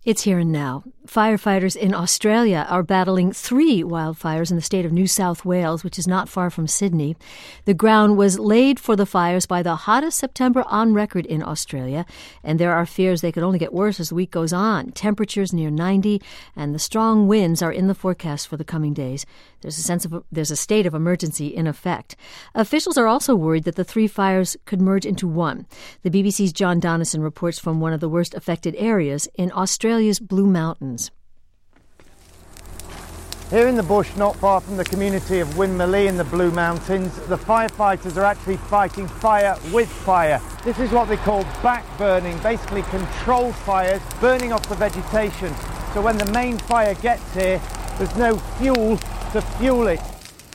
It's here and now. Firefighters in Australia are battling 3 wildfires in the state of New South Wales, which is not far from Sydney. The ground was laid for the fires by the hottest September on record in Australia, and there are fears they could only get worse as the week goes on. Temperatures near 90, and the strong winds are in the forecast for the coming days. There's a state of emergency in effect. Officials are also worried that the 3 fires could merge into one. The BBC's John Donnison reports from one of the worst affected areas in Australia's Blue Mountains. Here in the bush, not far from the community of Winmalee in the Blue Mountains, the firefighters are actually fighting fire with fire. This is what they call backburning, basically controlled fires, burning off the vegetation. So when the main fire gets here, there's no fuel to fuel it.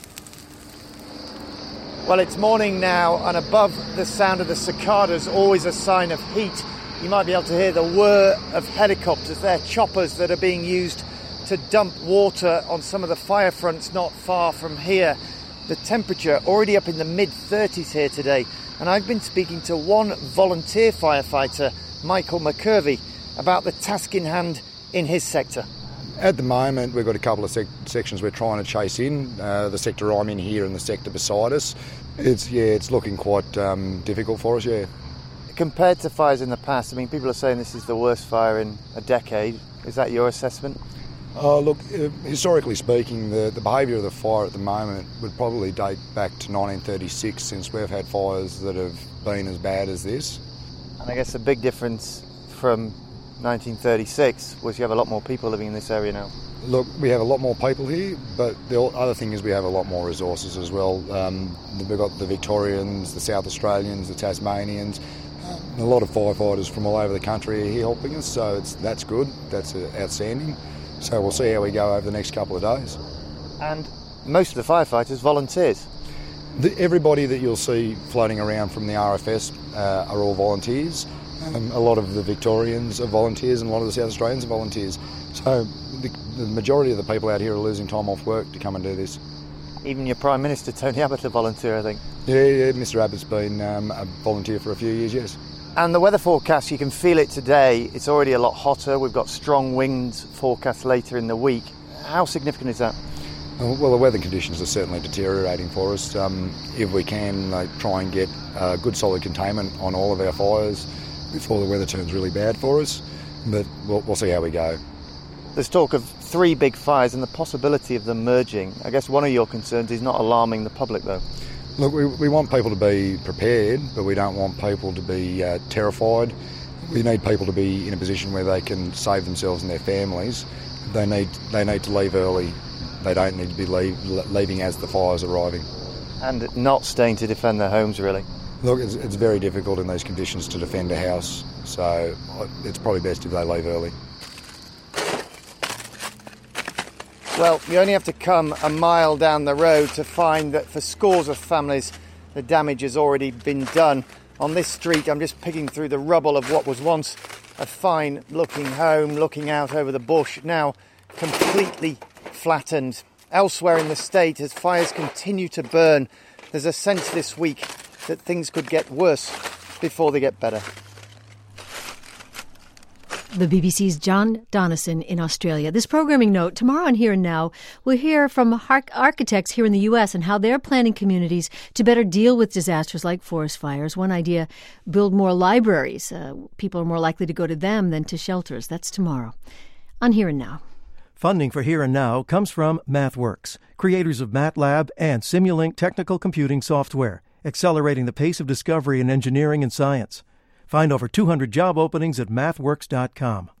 Well, it's morning now, and above the sound of the cicadas, always a sign of heat. You might be able to hear the whir of helicopters. They're choppers that are being used to dump water on some of the fire fronts not far from here. The temperature already up in the mid-30s here today, and I've been speaking to one volunteer firefighter, Michael McCurvey, about the task in hand in his sector. At the moment, we've got a couple of sections we're trying to chase in. The sector I'm in here and the sector beside us. It's looking quite difficult for us, yeah. Compared to fires in the past, I mean, people are saying this is the worst fire in a decade. Is that your assessment? Look, historically speaking, the behaviour of the fire at the moment would probably date back to 1936, since we've had fires that have been as bad as this. And I guess the big difference from 1936 was you have a lot more people living in this area now. Look, we have a lot more people here, but the other thing is we have a lot more resources as well. We've got the Victorians, the South Australians, the Tasmanians. A lot of firefighters from all over the country are here helping us, so that's good, that's outstanding. So we'll see how we go over the next couple of days. And most of the firefighters volunteers? Everybody that you'll see floating around from the RFS are all volunteers. A lot of the Victorians are volunteers and a lot of the South Australians are volunteers. So the majority of the people out here are losing time off work to come and do this. Even your Prime Minister, Tony Abbott, a volunteer, I think. Yeah, Mr Abbott's been a volunteer for a few years, yes. And the weather forecast, you can feel it today. It's already a lot hotter. We've got strong winds forecast later in the week. How significant is that? Well, the weather conditions are certainly deteriorating for us. If we can try and get good solid containment on all of our fires before the weather turns really bad for us, but we'll see how we go. There's talk of 3 big fires and the possibility of them merging. I guess one of your concerns is not alarming the public, though. Look, we want people to be prepared, but we don't want people to be terrified. We need people to be in a position where they can save themselves and their families. They need to leave early. They don't need to be leaving as the fire's arriving. And not staying to defend their homes, really. Look, it's very difficult in these conditions to defend a house, so it's probably best if they leave early. Well, you only have to come a mile down the road to find that for scores of families, the damage has already been done. On this street, I'm just picking through the rubble of what was once a fine-looking home, looking out over the bush, now completely flattened. Elsewhere in the state, as fires continue to burn, there's a sense this week that things could get worse before they get better. The BBC's John Donnison in Australia. This programming note, tomorrow on Here and Now, we'll hear from architects here in the U.S. and how they're planning communities to better deal with disasters like forest fires. One idea, build more libraries. People are more likely to go to them than to shelters. That's tomorrow on Here and Now. Funding for Here and Now comes from MathWorks, creators of MATLAB and Simulink technical computing software, accelerating the pace of discovery in engineering and science. Find over 200 job openings at mathworks.com.